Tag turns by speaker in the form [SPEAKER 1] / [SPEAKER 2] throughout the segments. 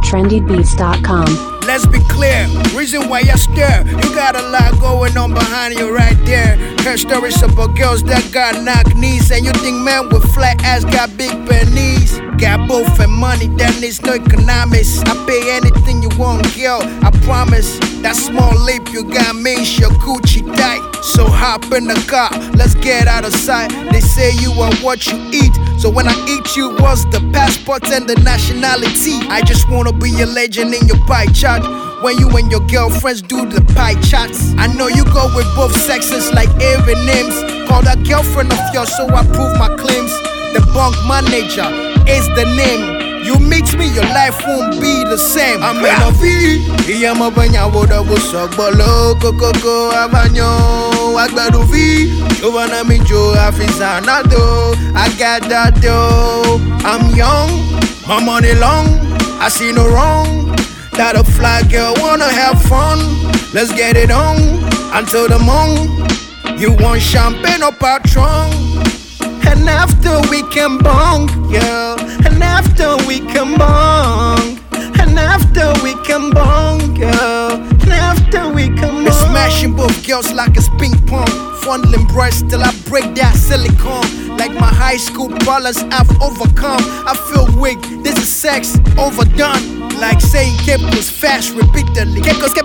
[SPEAKER 1] trendybeats.com.
[SPEAKER 2] Let's be clear, reason why you're scared. You got a lot going on behind you right there. Heard stories about girls that got knock knees, and you think men with flat ass got big pennies. Got both and money that needs no economics. I pay anything you want, girl, I promise. That small lip you got makes your Gucci tight. So hop in the car, let's get out of sight. They say you are what you eat, so when I eat you, what's the passport and the nationality? I just wanna be a legend in your pie chart. When you and your girlfriends do the pie charts, I know you go with both sexes like Aaron names. Call that girlfriend of yours, so I prove my claims. The bank manager is the name. You meet me, your life won't be the same. I'm in a V. Iyama banya woda wusok bolo koko abanyo agbado V. Giovanna mi jo afizanado. I got that dough. I'm young, my money long. I see no wrong. That a fly girl wanna have fun. Let's get it on until the morn. You want champagne or Patron? And after we can bong, yeah. And after we can bong. And after we can bong, yeah. And after we can bong. They're smashing both girls like it's ping pong. Fondling breasts till I break that silicone. Like my high school ballers I've overcome. I feel weak, this is sex overdone. Like saying Cape was fast repeatedly.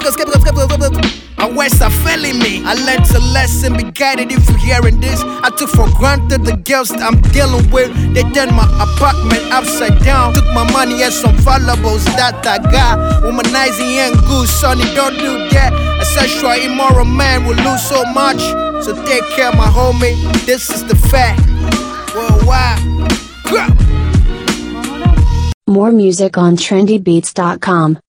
[SPEAKER 2] And West are failing me. I learned a lesson, be guided if you're hearing this. I took for granted the girls that I'm dealing with. They turned my apartment upside down. Took my money and some valuables that I got. Womanizing ain't good, sonny, don't do that. A sexual immoral man will lose so much. So take care, my homie, this is the fact. Worldwide.
[SPEAKER 1] More music on trendybeats.com.